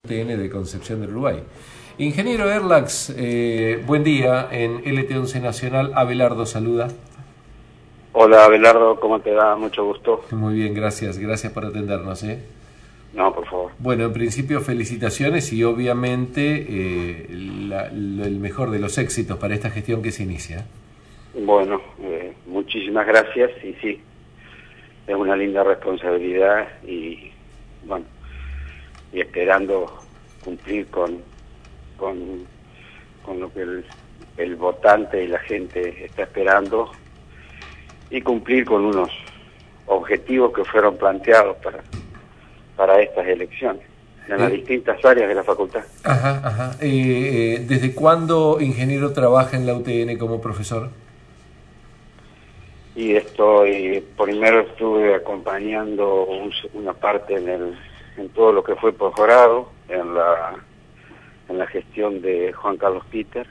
UTN de Concepción del Uruguay. Ingeniero Erlax, buen día. En LT11 Nacional, Abelardo saluda. Hola Abelardo, ¿cómo te va? Mucho gusto. Muy bien, gracias por atendernos. No, por favor. Bueno, en principio felicitaciones y obviamente el mejor de los éxitos para esta gestión que se inicia. Bueno, muchísimas gracias y sí, es una linda responsabilidad y bueno, y esperando cumplir con lo que el votante y la gente está esperando y cumplir con unos objetivos que fueron planteados para estas elecciones en las distintas áreas de la facultad. ¿Desde cuándo, ingeniero, trabaja en la UTN como profesor? Y primero estuve acompañando una parte en todo lo que fue posgrado, en la gestión de Juan Carlos Peter,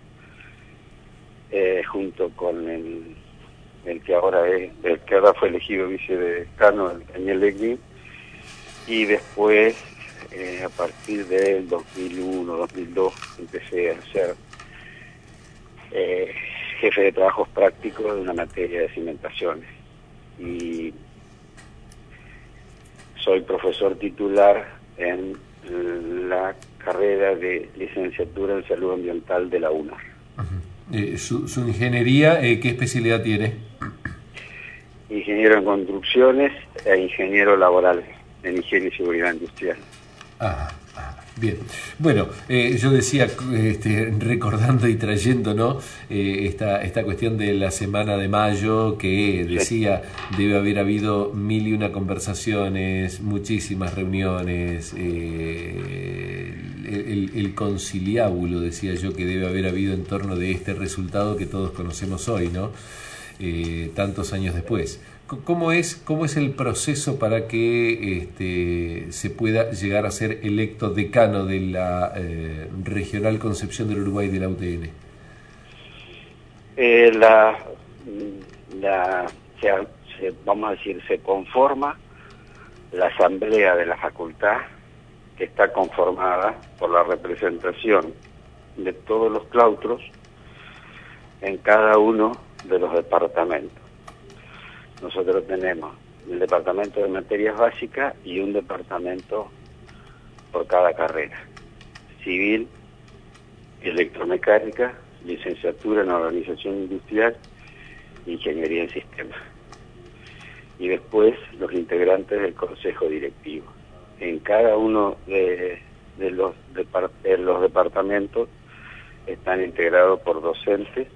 junto con el que ahora fue elegido vicedecano, el Daniel Legni, y después a partir del 2001, 2002 empecé a ser jefe de trabajos prácticos de una materia de cimentaciones y soy profesor titular en la carrera de licenciatura en salud ambiental de la UNAR. ¿Su ingeniería qué especialidad tiene? Ingeniero en construcciones e ingeniero laboral en higiene y seguridad industrial. Bien. Bueno, yo decía, recordando y trayendo, ¿no? Esta cuestión de la semana de mayo, que decía, debe haber habido 1001 conversaciones, muchísimas reuniones, el conciliábulo, decía yo, que debe haber habido en torno de este resultado que todos conocemos hoy, ¿no? Tantos años después. ¿Cómo es el proceso para que se pueda llegar a ser electo decano de la Regional Concepción del Uruguay de la UTN? Vamos a decir, se conforma la asamblea de la facultad, que está conformada por la representación de todos los claustros en cada uno de los departamentos. Nosotros tenemos el departamento de materias básicas y un departamento por cada carrera: civil, electromecánica, licenciatura en organización industrial, ingeniería en sistemas. Y después los integrantes del consejo directivo. En cada uno de los departamentos están integrados por docentes,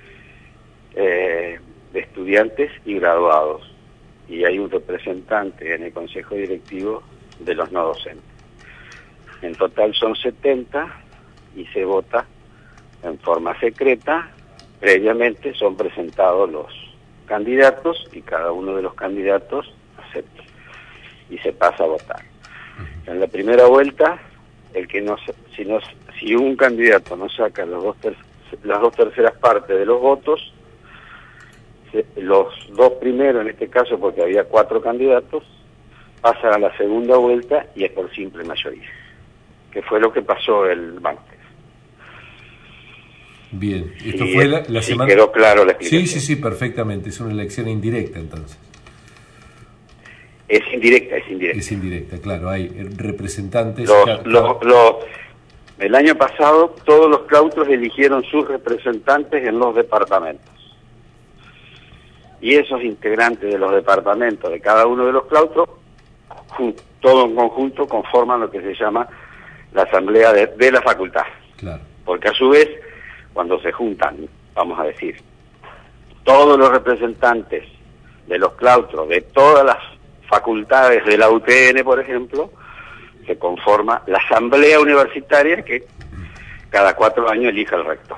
de estudiantes y graduados, y hay un representante en el consejo directivo de los no docentes. En total son 70 y se vota en forma secreta. Previamente son presentados los candidatos y cada uno de los candidatos acepta y se pasa a votar. En la primera vuelta, si un candidato no saca las dos terceras partes de los votos, los dos primeros, en este caso porque había 4 candidatos, pasan a la segunda vuelta y es por simple mayoría, que fue lo que pasó el martes. Bien, esto fue la semana... ¿Quedó claro la explicación? Sí, perfectamente, es una elección indirecta entonces. Es indirecta. Es indirecta, claro, hay representantes... El año pasado todos los claustros eligieron sus representantes en los departamentos. Y esos integrantes de los departamentos de cada uno de los claustros, todo en conjunto, conforman lo que se llama la asamblea de la facultad. Claro. Porque a su vez, cuando se juntan, vamos a decir, todos los representantes de los claustros de todas las facultades de la UTN, por ejemplo, se conforma la asamblea universitaria que cada 4 años elija el rector.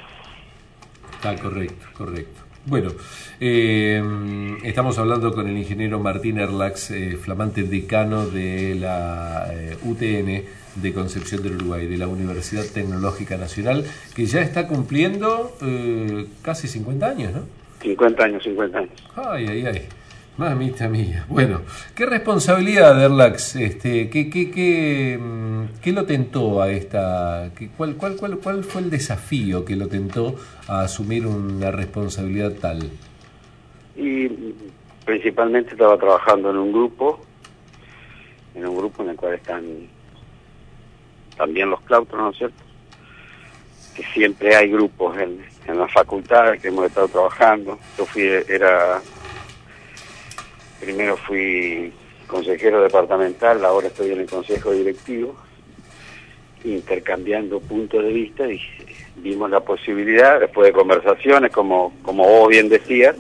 Correcto. Bueno, estamos hablando con el ingeniero Martín Erlax, flamante decano de la UTN de Concepción del Uruguay, de la Universidad Tecnológica Nacional, que ya está cumpliendo casi 50 años, ¿no? 50 años. Ay. Mamita mía. Bueno, ¿qué responsabilidad, Erlax? ¿Qué lo tentó a esta? ¿Cuál fue el desafío que lo tentó a asumir una responsabilidad tal? Y principalmente estaba trabajando en un grupo en el cual están también los claustros, ¿no es cierto? Que siempre hay grupos en la facultad que hemos estado trabajando. Primero fui consejero departamental, ahora estoy en el consejo directivo, intercambiando puntos de vista y vimos la posibilidad, después de conversaciones, como vos bien decías,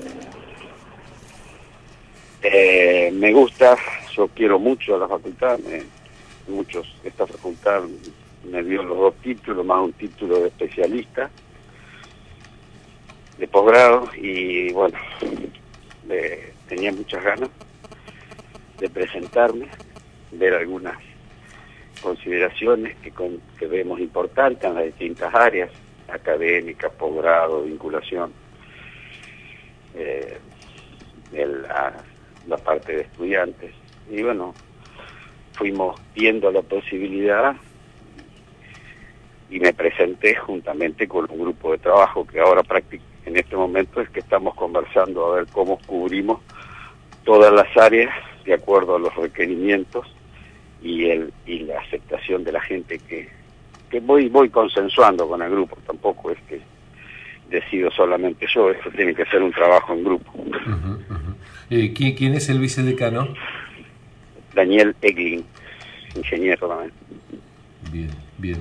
me gusta, yo quiero mucho a la facultad, esta facultad me dio los 2 títulos, más un título de especialista, de posgrado, y bueno, tenía muchas ganas de presentarme, ver algunas consideraciones que vemos importantes en las distintas áreas, académica, posgrado, vinculación, la parte de estudiantes. Y bueno, fuimos viendo la posibilidad y me presenté juntamente con un grupo de trabajo que ahora en este momento es que estamos conversando a ver cómo cubrimos todas las áreas de acuerdo a los requerimientos y la aceptación de la gente que voy consensuando con el grupo. Tampoco es que decido solamente yo, esto tiene que ser un trabajo en grupo. ¿Quién es el vicedecano? Daniel Eglin, ingeniero también. Bien.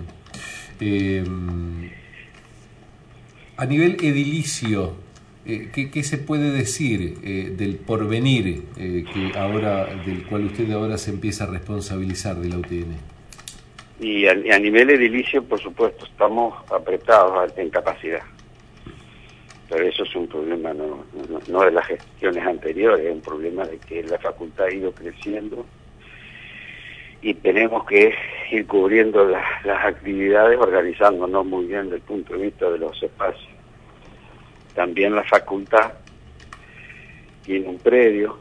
A nivel edilicio, ¿qué se puede decir del porvenir del cual usted ahora se empieza a responsabilizar de la UTN? Y a nivel edilicio, por supuesto, estamos apretados en capacidad. Pero eso es un problema no de las gestiones anteriores, es un problema de que la facultad ha ido creciendo y tenemos que ir cubriendo las actividades, organizándonos muy bien desde el punto de vista de los espacios. También la facultad tiene un predio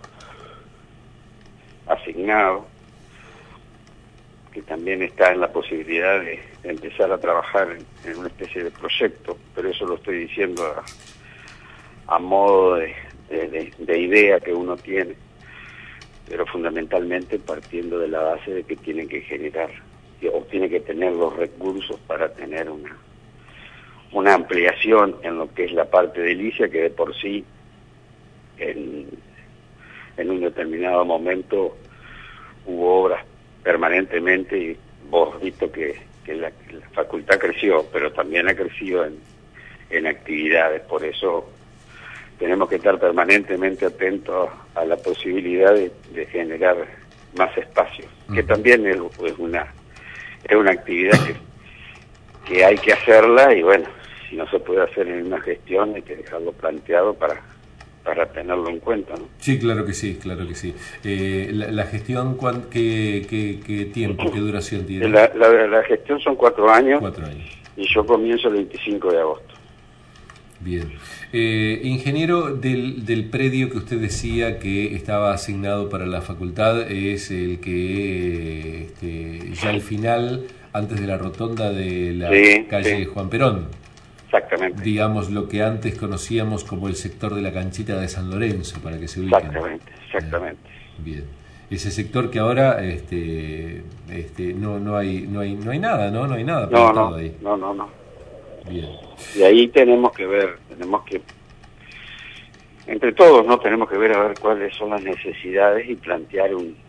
asignado que también está en la posibilidad de empezar a trabajar en una especie de proyecto, pero eso lo estoy diciendo a modo de idea que uno tiene, pero fundamentalmente partiendo de la base de que tienen que generar o tiene que tener los recursos para tener una ampliación en lo que es la parte edilicia, que de por sí en un determinado momento hubo obras permanentemente y vos has visto que la facultad creció, pero también ha crecido en actividades. Por eso tenemos que estar permanentemente atentos a la posibilidad de generar más espacios, que también es una actividad que hay que hacerla, y bueno, si no se puede hacer en una gestión hay que dejarlo planteado para tenerlo en cuenta, ¿no? Sí, claro que sí. La gestión, ¿qué tiempo, qué duración tiene? La gestión son 4 años. 4 años. Y yo comienzo el 25 de agosto. Bien. Ingeniero, del predio que usted decía que estaba asignado para la facultad, es el que ya al final, antes de la rotonda de la calle Juan Perón. Exactamente. Digamos, lo que antes conocíamos como el sector de la canchita de San Lorenzo, para que se ubiquen. Exactamente. Bien. Ese sector que ahora no hay nada, ¿no? No hay nada plantado ahí. No. Bien. Y ahí tenemos que entre todos, ¿no? Tenemos que ver a ver cuáles son las necesidades y plantear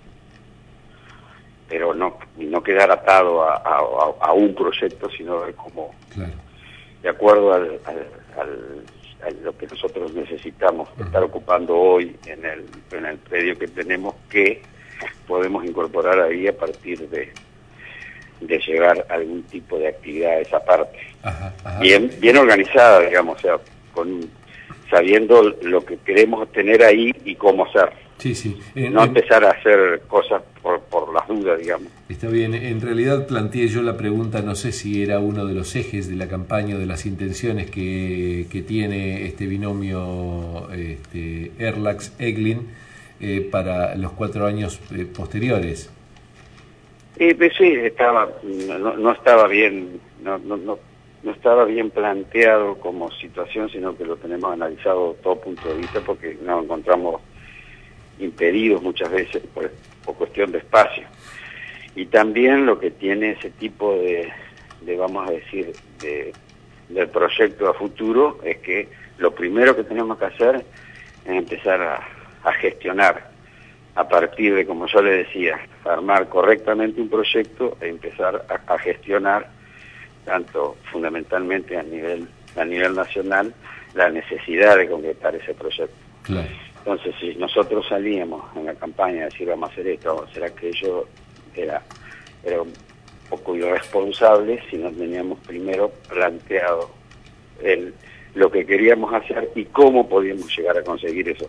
pero no quedar atado a un proyecto, sino ver cómo, claro, de acuerdo a lo que nosotros necesitamos estar ocupando hoy en el predio que tenemos, que podemos incorporar ahí a partir de llevar algún tipo de actividad a esa parte. Ajá. Bien organizada, digamos, o sea, sabiendo lo que queremos tener ahí y cómo hacer. Sí. No empezar a hacer cosas por las dudas, digamos. Está bien. En realidad planteé yo la pregunta, no sé si era uno de los ejes de la campaña, de las intenciones que tiene este binomio Erlax-Eglin, para los 4 años posteriores. Pues sí, no estaba bien, no estaba bien planteado como situación, sino que lo tenemos analizado de todo punto de vista, porque nos encontramos impedidos muchas veces por cuestión de espacio. Y también lo que tiene ese tipo de vamos a decir, del proyecto a futuro, es que lo primero que tenemos que hacer es empezar a gestionar, a partir de, como yo le decía, armar correctamente un proyecto e empezar a gestionar, tanto fundamentalmente a nivel nacional, la necesidad de concretar ese proyecto. Claro. Entonces, si nosotros salíamos en la campaña a decir vamos a hacer esto, vamos a hacer aquello, era un poco irresponsable si no teníamos primero planteado lo que queríamos hacer y cómo podíamos llegar a conseguir eso,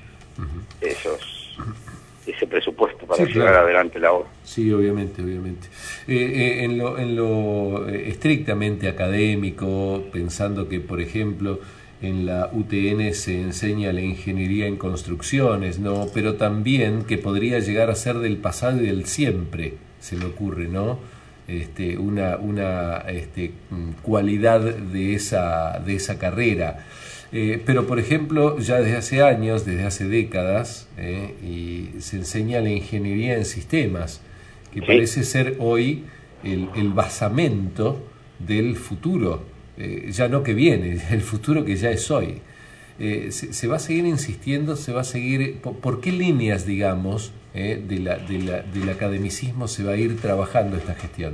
ese presupuesto para llevar adelante la obra. Sí, obviamente. En lo estrictamente académico, pensando que, por ejemplo, en la UTN se enseña la ingeniería en construcciones, ¿no? Pero también que podría llegar a ser del pasado y del siempre, se me ocurre, ¿no? Una cualidad de esa carrera. Pero, por ejemplo, ya desde hace años, desde hace décadas, y se enseña la ingeniería en sistemas, que parece ser hoy el basamento del futuro, ya no que viene, el futuro que ya es hoy. Se va a seguir insistiendo, se va a seguir... ¿Por qué líneas, digamos, del academicismo se va a ir trabajando esta gestión?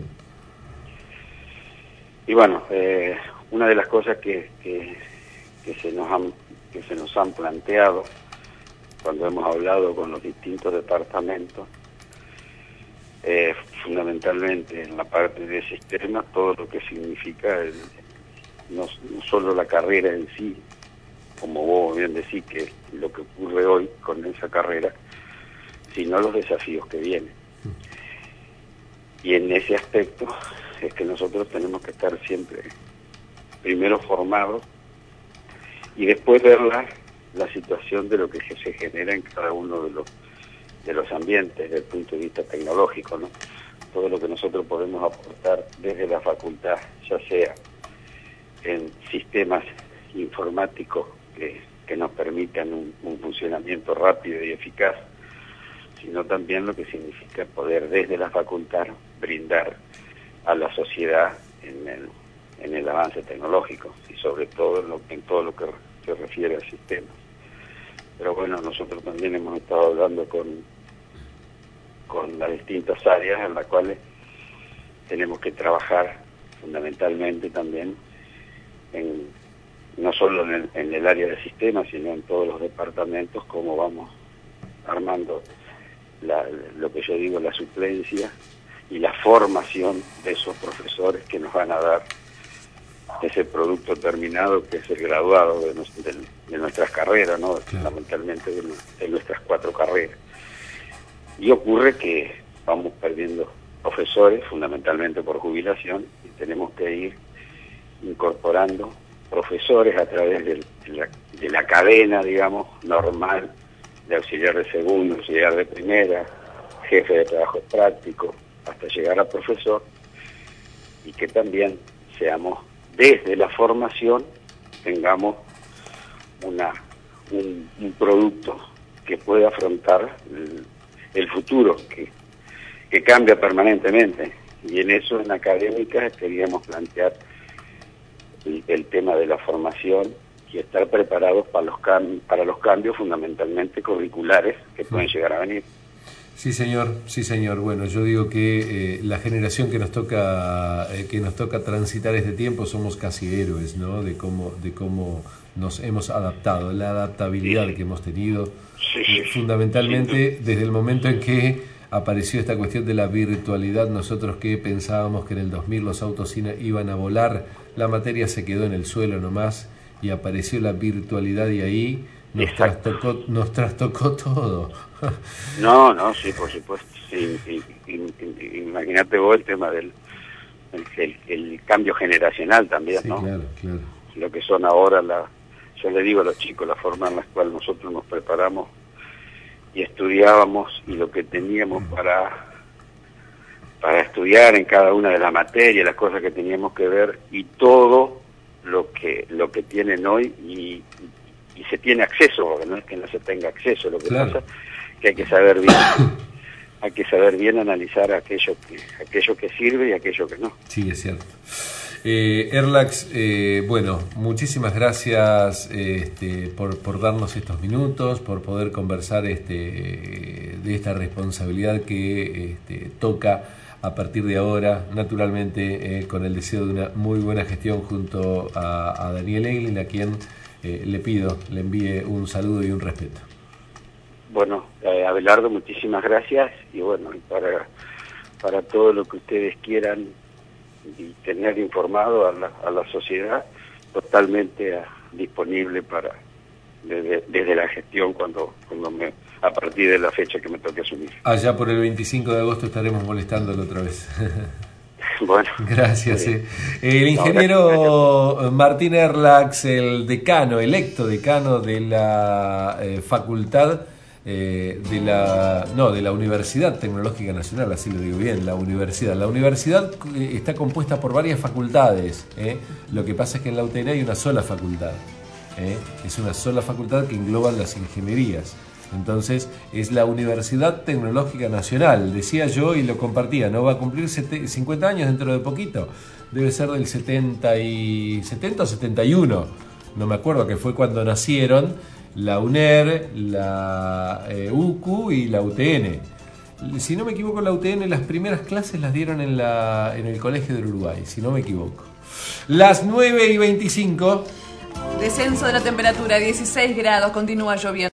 Y bueno, una de las cosas que se nos han planteado cuando hemos hablado con los distintos departamentos, fundamentalmente en la parte de sistemas, todo lo que significa no solo la carrera en sí, como vos bien decís, que es lo que ocurre hoy con esa carrera, sino los desafíos que vienen. Y en ese aspecto es que nosotros tenemos que estar siempre primero formados y después ver la situación de lo que se genera en cada uno de los ambientes desde el punto de vista tecnológico, ¿no? Todo lo que nosotros podemos aportar desde la facultad, ya sea en sistemas informáticos que nos permitan un funcionamiento rápido y eficaz, sino también lo que significa poder desde la facultad brindar a la sociedad en el avance tecnológico y sobre todo en todo lo que se refiere a sistemas. Pero bueno, nosotros también hemos estado hablando con las distintas áreas en las cuales tenemos que trabajar fundamentalmente también no solo en el área de sistemas, sino en todos los departamentos, cómo vamos armando lo que yo digo, la suplencia y la formación de esos profesores que nos van a dar ese producto terminado que es el graduado de nuestras carreras, ¿no? Fundamentalmente de nuestras 4 carreras. Y ocurre que vamos perdiendo profesores, fundamentalmente por jubilación, y tenemos que ir incorporando profesores a través de la cadena, digamos, normal, de auxiliar de segundo, auxiliar de primera, jefe de trabajo práctico, hasta llegar a profesor, y que también seamos, desde la formación, tengamos un producto que pueda afrontar el futuro, que cambia permanentemente. Y en eso, en académicas, queríamos plantear el tema de la formación y estar preparados para los cambios fundamentalmente curriculares que pueden llegar a venir. Sí, señor. Bueno, yo digo que la generación que nos toca transitar este tiempo somos casi héroes, ¿no? De cómo nos hemos adaptado, la adaptabilidad que hemos tenido, fundamentalmente desde el momento en que apareció esta cuestión de la virtualidad. Nosotros que pensábamos que en el 2000 los autos iban a volar, la materia se quedó en el suelo nomás y apareció la virtualidad y ahí nos trastocó todo. No, sí, por supuesto. Sí, imagínate vos el tema del el cambio generacional también, sí, ¿no? Claro. Lo que son ahora, yo le digo a los chicos, la forma en la cual nosotros nos preparamos estudiábamos, y lo que teníamos para estudiar en cada una de las materias, las cosas que teníamos que ver, y todo lo que tienen hoy, y se tiene acceso, porque no es que no se tenga acceso, lo que pasa que hay que saber bien analizar aquello que sirve y aquello que no. Sí, es cierto. Erlax, bueno, muchísimas gracias por darnos estos minutos, por poder conversar de esta responsabilidad que toca a partir de ahora, naturalmente, con el deseo de una muy buena gestión junto a Daniel Eiglin, a quien le envíe un saludo y un respeto. Bueno, Abelardo, muchísimas gracias, y bueno, para todo lo que ustedes quieran y tener informado a la sociedad, totalmente disponible desde la gestión a partir de la fecha que me toque asumir. Allá por el 25 de agosto estaremos molestándolo otra vez. Bueno, gracias. El ingeniero Martín Erlax, el electo decano de la facultad de la Universidad Tecnológica Nacional, así lo digo bien, la universidad. La universidad está compuesta por varias facultades, lo que pasa es que en la UTN hay una sola facultad, es una sola facultad que engloba las ingenierías. Entonces es la Universidad Tecnológica Nacional, decía yo y lo compartía, no va a cumplir 50 años dentro de poquito, debe ser del 70 o 71, no me acuerdo, que fue cuando nacieron la UNER, la UCU y la UTN. Si no me equivoco, la UTN las primeras clases las dieron en el Colegio del Uruguay, si no me equivoco. Las 9:25. Descenso de la temperatura, 16 grados, continúa lloviendo.